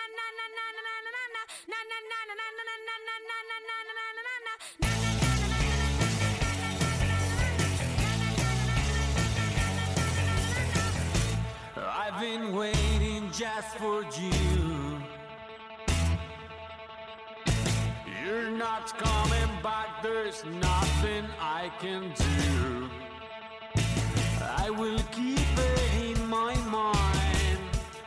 I've been waiting just for you. You're not coming back, there's nothing I can do. I will keep it in my mind.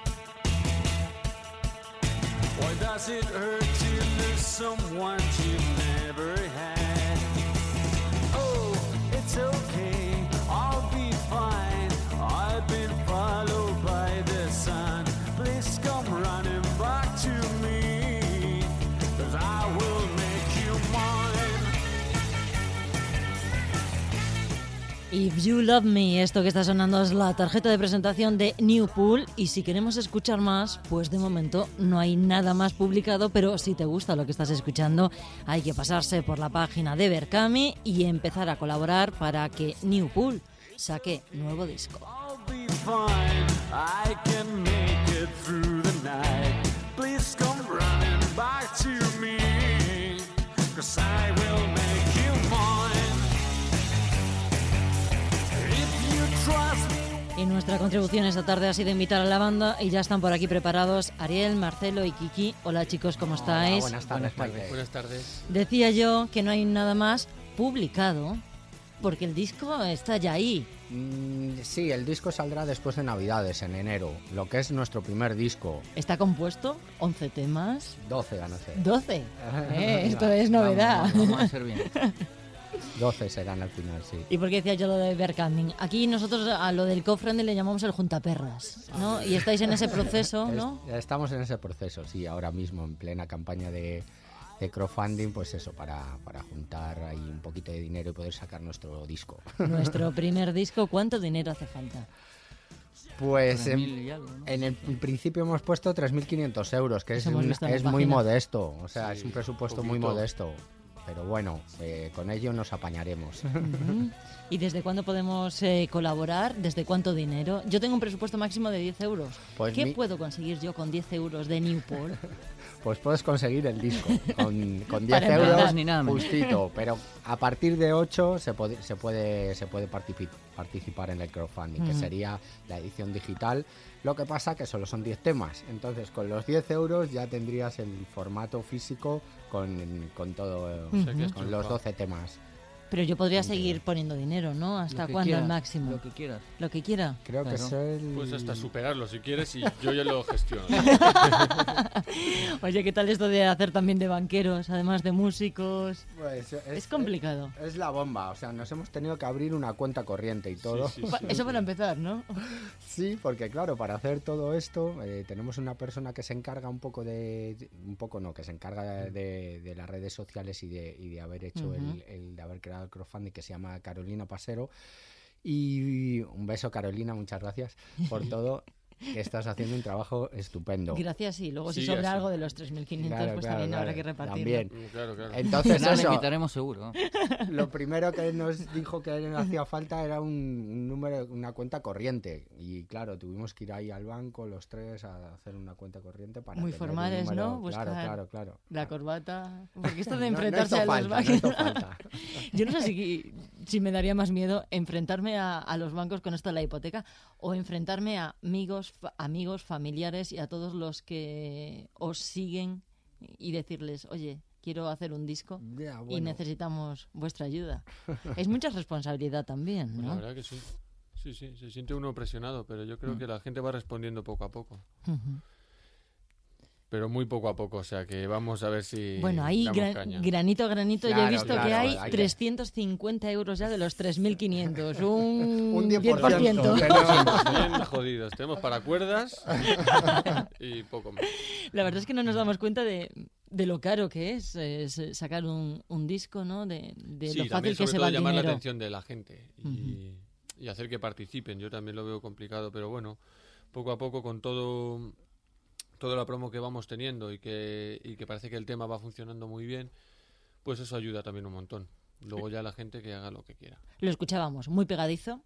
Why does it hurt to lose someone you never had? Oh, it's okay, I'll be fine. I've been followed by the sun. Please come running back to me, 'cause I will make you mine. If You Love Me, esto que está sonando es la tarjeta de presentación de Newpool, y si queremos escuchar más, pues de momento no hay nada más publicado, pero si te gusta lo que estás escuchando, hay que pasarse por la página de Berkami y empezar a colaborar para que Newpool saque nuevo disco. I'll be fine, I can make it through the night. Please come running back to me, 'cause I will make you mine. If you trust me. Y nuestra contribución esta tarde ha sido invitar a la banda, y ya están por aquí preparados Ariel, Marcelo y Kiki. Hola chicos, ¿cómo estáis? Buenas tardes. Buenas tardes. Decía yo que no hay nada más publicado, porque el disco está ya ahí. Sí, el disco saldrá después de Navidades, en enero, lo que es nuestro primer disco. Está compuesto, 11 temas, 12 van a ser. 12. Esto es novedad. Vamos a hacer bien. 12 serán al final, sí. ¿Y por qué decía yo lo de Berkami? Aquí nosotros a lo del co-friendly le llamamos el juntaperras, ¿no? Y estáis en ese proceso, ¿no? Estamos en ese proceso, sí, ahora mismo en plena campaña de crowdfunding, pues eso, para juntar ahí un poquito de dinero y poder sacar nuestro disco. Nuestro primer disco, ¿cuánto dinero hace falta? Pues 3.000 y algo, ¿no? en el principio hemos puesto 3.500 euros, que Eso hemos visto en la es muy página. modesto, o sea, Sí, es un presupuesto muy poquito. modesto. Pero bueno, con ello nos apañaremos. Ujú. ¿Y desde cuándo podemos colaborar? ¿Desde cuánto dinero? Yo tengo un presupuesto máximo de 10 euros. Pues ¿Qué puedo conseguir yo con 10 euros de Newpool? Pues puedes conseguir el disco con 10 Para euros empezar. Ni nada menos. justito, pero a partir de 8 se puede participar en el crowdfunding, que sería la edición digital. Lo que pasa que solo son 10 temas, entonces con los 10 euros ya tendrías el formato físico con todo, O sea que es con los triunfado. 12 temas. Pero yo podría seguir poniendo dinero, ¿no? ¿Hasta Lo que cuándo quieras, el máximo? Lo que quieras. Lo que quiera. Creo que Claro. es el... Pues hasta superarlo si quieres y yo ya lo gestiono. Oye, ¿qué tal esto de hacer también de banqueros, además de músicos? Pues Es complicado. Es la bomba, o sea, nos hemos tenido que abrir una cuenta corriente y todo. Sí, sí, sí. Eso para empezar, ¿no? Sí, porque claro, para hacer todo esto tenemos una persona que se encarga que se encarga de las redes sociales y de haber hecho de haber creado el crowdfunding, que se llama Carolina Pasero. Y un beso, Carolina, muchas gracias por todo, que estás haciendo un trabajo estupendo. Gracias, y luego si Sí, sobra así. algo de los 3.500, Claro, pues claro, también habrá claro, que repartirlo. también. Claro, claro. Entonces Nada, le eso, invitaremos seguro. lo primero que nos dijo que le hacía falta era un número, una cuenta corriente. Y claro, tuvimos que ir ahí al banco los tres a hacer una cuenta corriente para Muy tener un formales, número. ¿no? Buscar Claro. La corbata. Porque esto de No, enfrentarse no a esto los falta, no bancos. esto falta. Yo no sé si me daría más miedo enfrentarme a los bancos con esto de la hipoteca, o enfrentarme a amigos, familiares y a todos los que os siguen y decirles, oye, quiero hacer un disco Ya, y bueno. necesitamos vuestra ayuda. Es mucha responsabilidad también, Pues la ¿no? verdad que sí. Sí, se siente uno presionado, pero yo creo que la gente va respondiendo poco a poco. Ujú. Pero muy poco a poco, o sea que vamos a ver si Bueno, ahí damos caña. granito a granito ya he Claro, visto claro, que hay hay que- 350 euros ya de los 3.500, un 10%. 10%. Tenemos bien jodidos, tenemos para cuerdas y poco más. La verdad es que no nos damos cuenta de lo caro que es sacar un disco, ¿no? De Sí, lo también fácil que sobre se todo va el llamar la dinero. atención de la gente y hacer que participen. Yo también lo veo complicado, pero bueno, poco a poco con toda la promo que vamos teniendo y que parece que el tema va funcionando muy bien, pues eso ayuda también un montón. Luego ya la gente que haga lo que quiera. Lo escuchábamos, muy pegadizo,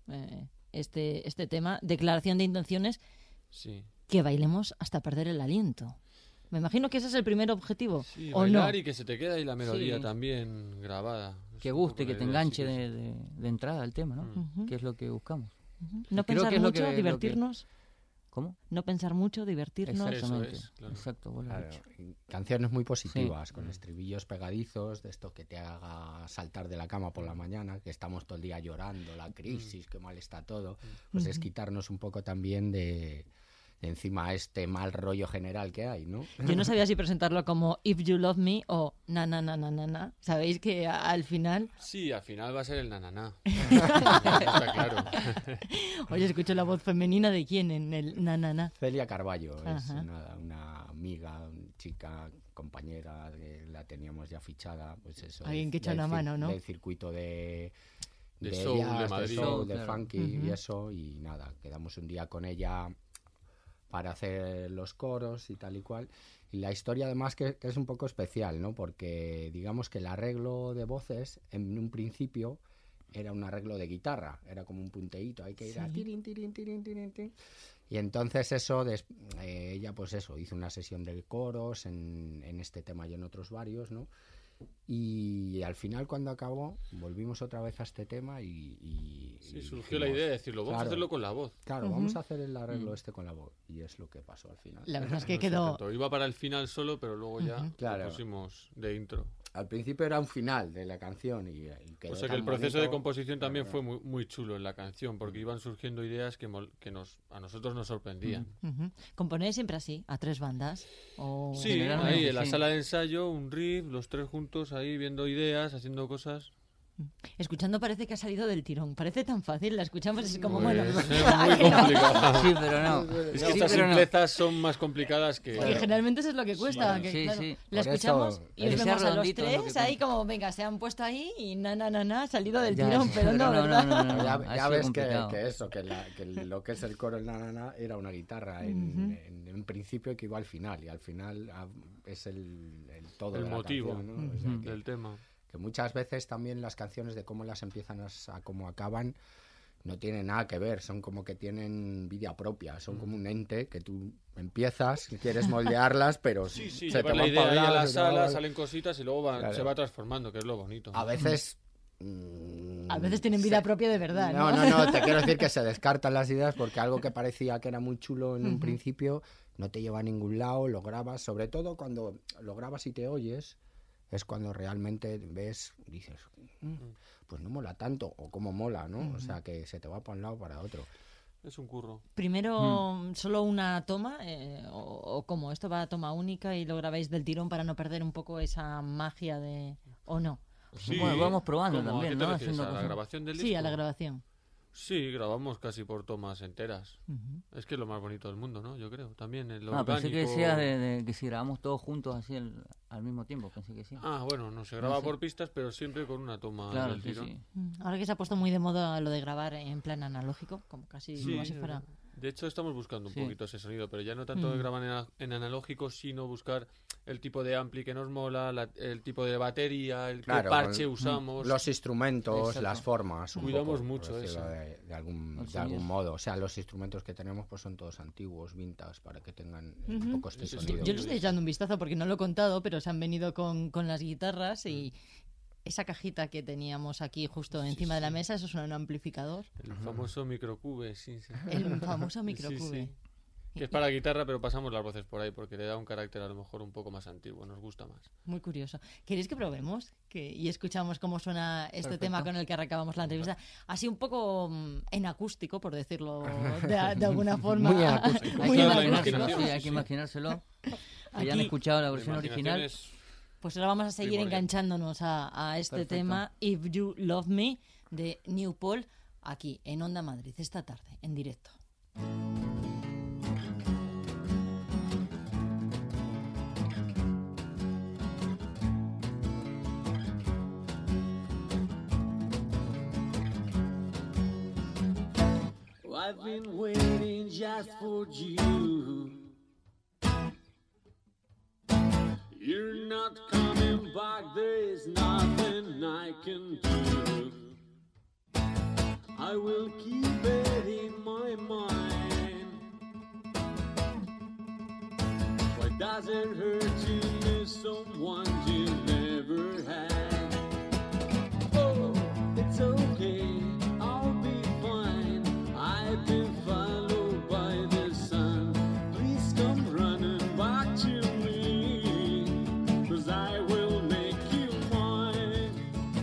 este tema, declaración de intenciones, Sí. que bailemos hasta perder el aliento. Me imagino que ese es el primer objetivo, Sí, ¿o bailar no? y que se te quede ahí la melodía Sí. también grabada. Es Que un poco guste, que la te idea, enganche sí que sí. de entrada el tema, ¿no? Ujú. Que es lo que buscamos. No Creo pensar que es lo mucho, que- divertirnos. ¿Cómo? No pensar mucho, divertirnos. Exactamente. Eso es, claro. Exacto, vos lo has dicho. Claro, y canciones muy positivas, Sí. con estribillos pegadizos, de esto que te haga saltar de la cama por la mañana, que estamos todo el día llorando, la crisis, que mal está todo. Pues es quitarnos un poco también de encima este mal rollo general que hay, ¿no? Yo no sabía si presentarlo como If You Love Me o na na na na na na. Sabéis que al final, Sí, al final va a ser el nananá. Está claro. oye, escucho la voz femenina de quién en el na na na. Celia Carballo es Ajá. una amiga, una chica, compañera, que la teníamos ya fichada, pues eso. Alguien que echa del una mano, ¿no? Del circuito de soul jazz, de Madrid. soul, de Claro. funky y eso, y nada, quedamos un día con ella para hacer los coros y tal y cual. Y la historia además que es un poco especial, ¿no? Porque digamos que el arreglo de voces en un principio era un arreglo de guitarra, era como un punteíto, hay que ir a Sí. tirin, tirin, tirin, tirin, tirin. Y entonces eso, ella pues eso, hizo una sesión de coros en este tema y en otros varios, ¿no? Y al final cuando acabó, volvimos otra vez a este tema y Sí, surgió la idea de decirlo, vamos a claro. hacerlo con la voz. Claro, vamos a hacer el arreglo este con la voz. Y es lo que pasó al final. La verdad es que Nos quedó... encantó. Iba para el final solo, pero luego ya Claro. lo pusimos de intro. Al principio era un final de la canción y quedó O sea que tan el proceso de bonito. composición también Claro. fue muy chulo en la canción, porque iban surgiendo ideas que a nosotros nos sorprendían. Ujú. ¿Componéis siempre así, a tres bandas? O... Sí, Generalmente ahí en la sí. sala de ensayo, un riff, los tres juntos ahí viendo ideas, haciendo cosas. Escuchando parece que ha salido del tirón. Parece tan fácil, la escuchamos y es como, Pues, bueno... es ¿a muy que no? complicado. Sí, pero no. Es que Sí, estas pero no. simplezas son más complicadas que... Que generalmente eso es lo que cuesta. Sí, que, sí, claro, sí. La Por escuchamos eso, y os que sea vemos a los redondito es lo tres que ahí cuenta. como, venga, se han puesto ahí y ha salido del Ya, tirón, sí, pero no, ¿verdad? no, Ya, ha ya sido ves complicado. que eso, que lo que es el coro en la nana era una guitarra en principio que iba al final y al final es el todo El de la motivo canción, ¿no? O sea, del tema. que muchas veces también las canciones de cómo las empiezan a cómo acaban no tienen nada que ver, son como que tienen vida propia, son como un ente que tú empiezas, quieres moldearlas, pero Sí, sí, se te llevar la van idea para ahí a atrás, la se te van sala, para- salen cositas y luego Claro. se va transformando, que es lo bonito. A veces... A veces tienen vida propia de verdad, ¿no? No, te quiero decir que se descartan las ideas porque algo que parecía que era muy chulo en un principio no te lleva a ningún lado, lo grabas, sobre todo cuando lo grabas y te oyes, es cuando realmente ves, dices, pues no mola tanto, o cómo mola, ¿no? O sea, que se te va para un lado o para otro. Es un curro. Primero, solo una toma, o cómo, esto va a toma única y lo grabáis del tirón para no perder un poco esa magia de... ¿O no? Bueno, vamos probando ¿Cómo? ¿A también, qué te ¿no? refieres? Haciendo ¿A la cosas. grabación del disco? Sí, a la grabación. Sí, grabamos casi por tomas enteras. Es que es lo más bonito del mundo, ¿no? Yo creo. También el Ah, pensé que orgánico. decías de que si grabamos todos juntos así al mismo tiempo, pensé que sí. Ah, bueno, no se graba No sé. por pistas, pero siempre con una toma Claro, del sí, tirón. sí. Ahora que se ha puesto muy de moda lo de grabar en plan analógico, como casi Sí, como si fuera... de hecho estamos buscando un Sí. poquito ese sonido, pero ya no tanto de grabar en analógico, sino buscar el tipo de ampli que nos mola, el tipo de batería, el Claro, qué parche con usamos. Los instrumentos, Exacto. las formas. un Cuidamos poco, mucho por decirlo eso. de algún Los de algún sonidos. modo. O sea, los instrumentos que tenemos pues son todos antiguos, vintage, para que tengan un poco este Sí, sí, sonido. Yo le estoy echando un vistazo porque no lo he contado, pero se han venido con las guitarras y esa cajita que teníamos aquí justo encima de la mesa, eso es un amplificador, El famoso microcube, sí, sí. el famoso Sí, microcube. sí. Que es para guitarra, pero pasamos las voces por ahí porque le da un carácter a lo mejor un poco más antiguo, nos gusta más. Muy curioso. ¿Queréis que probemos y escuchamos cómo suena este Perfecto. tema con el que arrancábamos la entrevista? Así un poco en acústico, por decirlo de alguna forma. Muy en acústico. Hay Muy que en la imaginárselo, imaginación, sí, hay sí. que imaginárselo. Que Aquí- ya han escuchado la La versión imaginación original. es- Pues ahora vamos a seguir Primordial. enganchándonos a este Perfecto. tema, If You Love Me, de New Paul, aquí en Onda Madrid, esta tarde, en directo. I've been waiting just for you. You're not coming back, there's nothing I can do. I will keep it in my mind. Why Does it hurt to miss someone you never had? Oh, it's okay, I'll be fine. I've been followed by the sun. Please come running back to me, 'cause I will make you mine.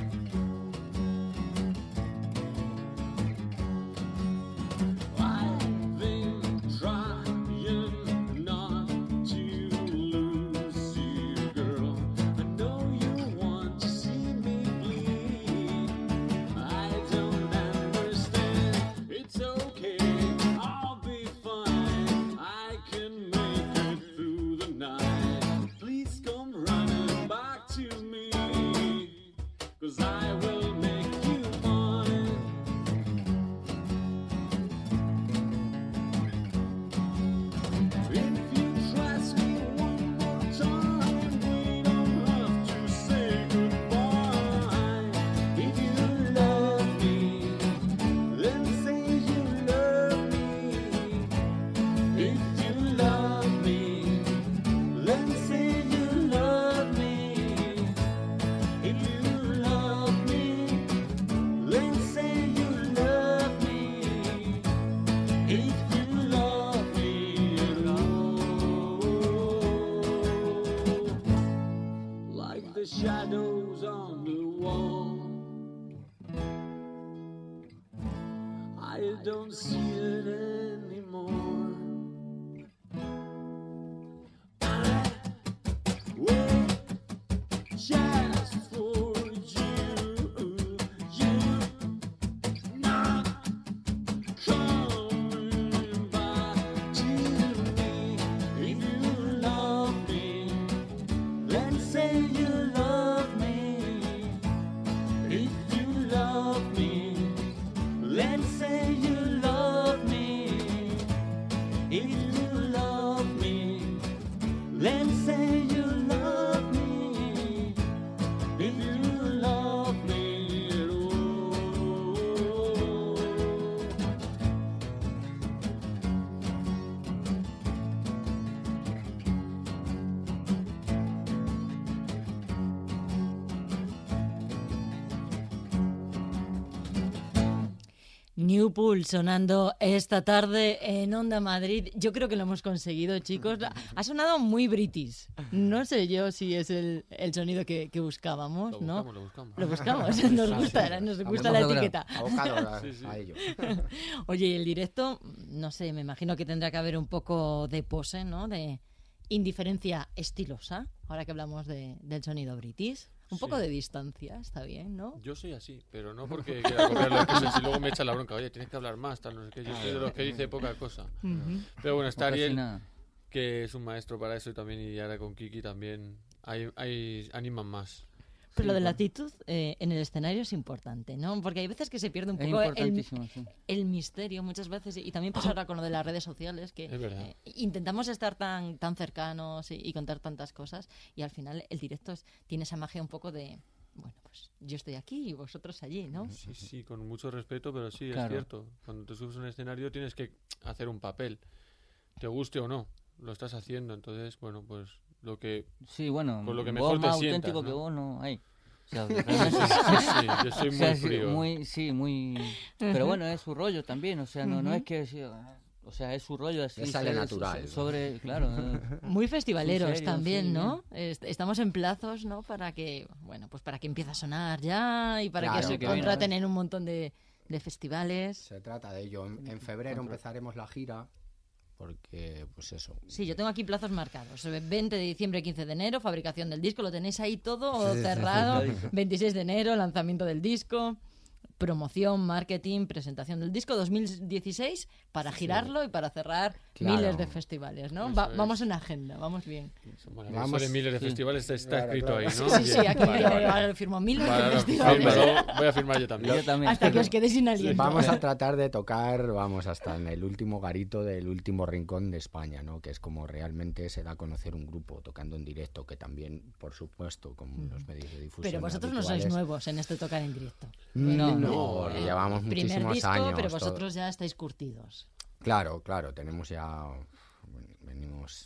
I've been trying not to lose you, girl. I know you want to see me bleed. I don't understand. It's okay, I'll be fine. I can make it through the night. Please come running back to me, 'cause I will make you mine. If you trust me one more time, we don't have to say goodbye. If you love me, then say you love me. If you love me, then say you love me. If you love me, then say you love me. If you love me at all, like the shadows on the wall, I don't see it anymore. I wait just for you not coming back to me. If you love me, then say you love me. If you love me, then say you love me. If you love me, then say you love me. If you love me at all. New Pool sonando esta tarde en Onda Madrid. Yo creo que lo hemos conseguido, chicos. Ha sonado muy british. No sé yo si es el sonido que buscábamos, ¿no? Lo buscamos. Lo buscamos, nos gusta la etiqueta. Abocado Sí, sí. a ello. Oye, y el directo, no sé, me imagino que tendrá que haber un poco de pose, ¿no? De indiferencia estilosa, ahora que hablamos del sonido british. Un poco Sí. de distancia, está bien, ¿no? Yo soy así, pero no porque quiera copiar las cosas y luego me echa la bronca. Oye, tienes que hablar más, tal, no sé qué. Yo soy de los que dice poca cosa. Pero bueno, está O casi Ariel, nada. que es un maestro para eso también, y ahora con Kiki también animan más. Pero lo de la actitud en el escenario es importante, ¿no? Porque hay veces que se pierde un Es poco importantísimo, sí. el misterio muchas veces, y también pasa ahora con lo de las redes sociales, que Es verdad. intentamos estar tan cercanos y contar tantas cosas, y al final el directo tiene esa magia un poco de, bueno, pues yo estoy aquí y vosotros allí, ¿no? Sí, sí, con mucho respeto, pero sí, Claro. es cierto. Cuando te subes a un escenario tienes que hacer un papel, te guste o no, lo estás haciendo. Entonces, bueno, pues lo que... Sí, bueno, Con lo que vos mejor te más sientas, auténtico ¿no? que vos no hay. O sea, Sí, realmente- sí, yo soy o sea, muy es frío. sí, muy... Pero bueno, es su rollo también, o sea, no es que... O sea, es su rollo así. Le sale ser- natural, ¿no? Sobre, claro. Muy festivaleros En serio, también, sí, ¿no? Estamos en plazos, ¿no? Para que, bueno, pues para que empiece a sonar ya y para Claro, que se que contraten en un montón de festivales. Se trata de ello. En febrero empezaremos la gira, porque, pues eso. Sí, yo tengo aquí plazos marcados. 20 de diciembre, 15 de enero, fabricación del disco. ¿Lo tenéis ahí todo cerrado? 26 de enero, lanzamiento del disco. Promoción, marketing, presentación del disco 2016 para girarlo y para cerrar Claro. miles de festivales, ¿no? Eso es. Vamos en agenda, vamos bien. Bueno, Vamos- eso de miles de sí. festivales está Claro, escrito claro. ahí, Sí, ¿no? sí, sí, Bien. aquí Vale, vale. ahora firmo miles de Vale, festivales. fírmalo, voy a firmar yo también. Yo también. Hasta que os quedéis sin aliento. Vamos a tratar de tocar, vamos, hasta en el último garito del último rincón de España, ¿no? Que es como realmente se da a conocer un grupo tocando en directo, que también, por supuesto, con los medios de difusión Pero vosotros no sois habituales. nuevos en este tocar en directo. No, porque llevamos Primer muchísimos disco, años. pero todo. vosotros ya estáis curtidos. Claro, claro, tenemos ya... bueno, venimos...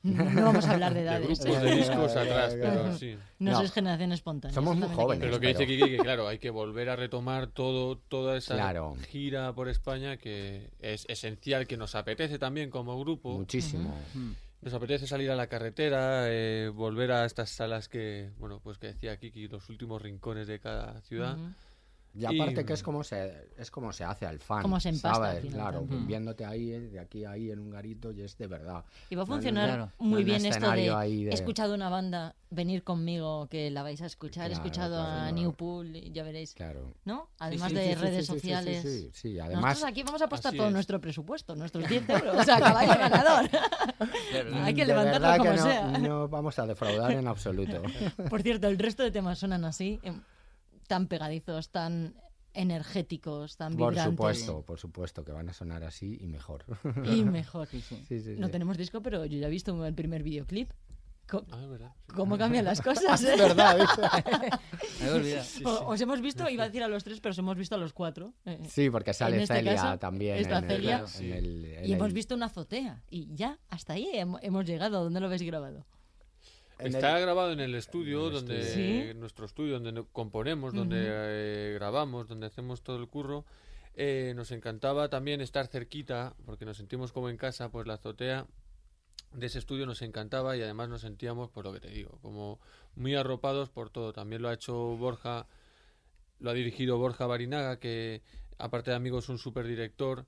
No vamos a hablar de de edades. grupos de discos atrás, pero sí. No No. sois generación espontánea. Somos eso muy también hay que jóvenes. Pero lo que dice Kiki, que claro, hay que volver a retomar toda esa Claro. gira por España, que es esencial, que nos apetece también como grupo. Muchísimo. Nos apetece salir a la carretera, volver a estas salas que, bueno, pues que decía Kiki, los últimos rincones de cada ciudad. Ujú. Y aparte que es como se hace al fan. Como se empasta ¿sabes? al final Claro, también. viéndote ahí, de aquí a ahí en un garito, y es de verdad. Y va a No, funcionar claro. muy No en bien esto de, escenario ahí de- he escuchado una banda, venir conmigo que la vais a escuchar, he Claro, escuchado claro, a claro. Newpool, y ya veréis, Claro. ¿no? Además sí, de Sí, redes sí, sí, sociales. Sí, sí. Además, Nosotros aquí vamos a apostar Así todo es. nuestro presupuesto, nuestros 10 euros, o sea, caballo ganador. Claro. Hay que de levantarlo verdad como que sea. no vamos a defraudar en absoluto. Por cierto, el resto de temas suenan así, tan pegadizos, tan energéticos, tan vibrantes. Por supuesto que van a sonar así y mejor. Y mejor. Sí, sí. Sí, sí, No sí. tenemos disco, pero yo ya he visto el primer videoclip. Ah, es verdad. Sí. ¿Cómo cambian las cosas? Es verdad, ¿viste? Me he olvidado. Os hemos visto, iba a decir a los 3, pero os hemos visto a los 4. Sí, porque sale En este Celia caso, también. está en Celia. en Y hemos el- visto una azotea. Y ya, hasta ahí hemos llegado. ¿Dónde lo habéis grabado? en Está el- grabado en el estudio, en el donde estudio. en nuestro estudio, donde componemos, donde grabamos, donde hacemos todo el curro. Nos encantaba también estar cerquita, porque nos sentimos como en casa, pues la azotea de ese estudio nos encantaba y además nos sentíamos, por lo que te digo, como muy arropados por todo. También lo ha hecho Borja, lo ha dirigido Borja Barinaga, que aparte de amigo es un súper director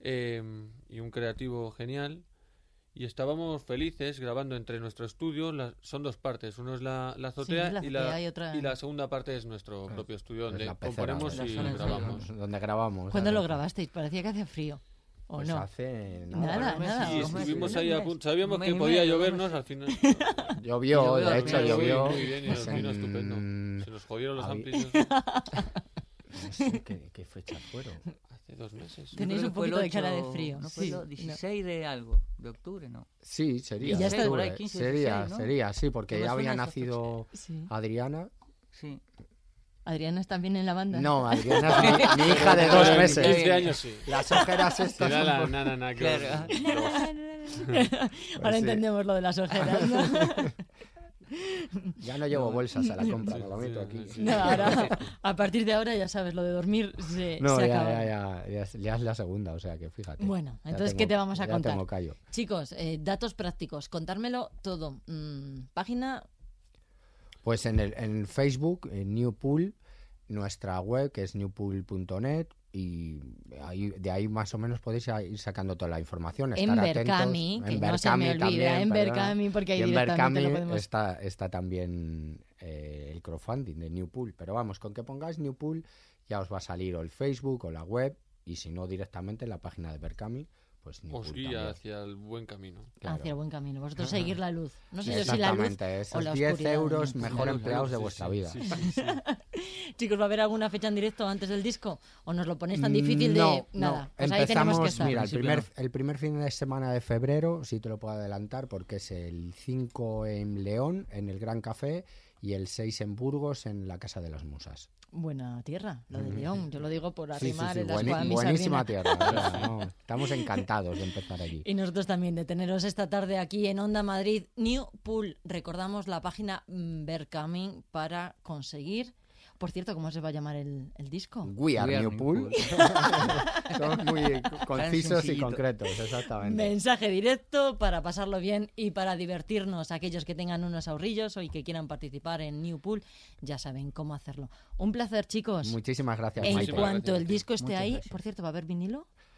y un creativo genial. Y estábamos felices grabando entre nuestro estudio. Son dos partes. Uno es la azotea, Sí, la y, azotea y otra- y la segunda parte es nuestro propio estudio, es donde la pecera, componemos la y zona de grabamos. donde grabamos. ¿Cuándo lo ¿sabes? grabasteis? Parecía que hacía frío. ¿O Pues no? hace Nada, nada. Sí, dos meses, estuvimos ¿no? ahí a mes. punto. Sabíamos Un mes que y podía medio, llovernos al final. Llovió, Llovió, de hecho sí, llovió. Muy bien, y nos vino En- estupendo. Se nos jodieron los había- amplios No sé qué fechas fueron. hace 2 meses. Ten- Tenéis Creo un que fue el poquito de cara de 8, frío. ¿no fue Sí, el 16 de algo? ¿De octubre? No. Sí, sería. Y ya de está- por ahí, octubre. 15, sería, 16, ¿no? sería, sí, porque Me ya había suena esa nacido Sí. Adriana. Sí. ¿Adriana está también en la banda? No, Adriana es mi hija de 2 En meses. 15 años sí. Las ojeras estas Será son la por- nana que Claro. Ahora sí. entendemos lo de las ojeras, ¿no? Ya no llevo bolsas a la compra, me lo meto sí, aquí. sí. No, ahora, a partir de ahora ya sabes, lo de dormir se No, acaba. ya es la segunda, o sea que fíjate. Bueno, Ya entonces, tengo- ¿qué te vamos a ya contar? tengo callo. Chicos, datos prácticos, contármelo todo. Página, Pues en Facebook, en Newpool, nuestra web que es newpool.net, y de ahí más o menos podéis ir sacando toda la información. en Estar Berkami, atentos. que En no se me Berkami olvida, también, en perdona. Berkami, porque ahí Y en directamente lo Berkami podemos... está también el crowdfunding de Newpool. Pero vamos, con que pongáis Newpool ya os va a salir o el Facebook o la web, y si no directamente en la página de Berkami, pues Newpool Os guía también. hacia el buen camino. Claro. Hacia el buen camino. Vosotros seguir la luz. No sé yo si la luz Exactamente, o esos la 10 oscuridad. euros ¿no? mejor La luz, empleados de Sí, vuestra sí, vida. sí, sí, sí. Chicos, ¿va a haber alguna fecha en directo antes del disco? ¿O nos lo ponéis tan difícil de No, nada? no. Pues ahí tenemos que estar. Mira, En principio el primer fin de semana de febrero, sí te lo puedo adelantar, porque es el 5 en León, en el Gran Café, y el 6 en Burgos, en la Casa de las Musas. Buena tierra, lo de León. Yo lo digo por Sí, sí, arrimar sí, el ascua a mi buenísima sardina. tierra. o sea, no, estamos encantados de empezar allí. Y nosotros también de teneros esta tarde aquí en Onda Madrid. Newpool, recordamos la página Berkami para conseguir... Por cierto, ¿cómo se va a llamar el disco? We are Newpool. Somos muy concisos y sencillito. concretos, exactamente. Mensaje directo para pasarlo bien y para divertirnos. Aquellos que tengan unos ahorrillos o y que quieran participar en Newpool, ya saben cómo hacerlo. Un placer, chicos. Muchísimas gracias, En Maite. cuanto gracias a el ti. disco esté Muchas ahí, gracias. por cierto, ¿va a haber vinilo?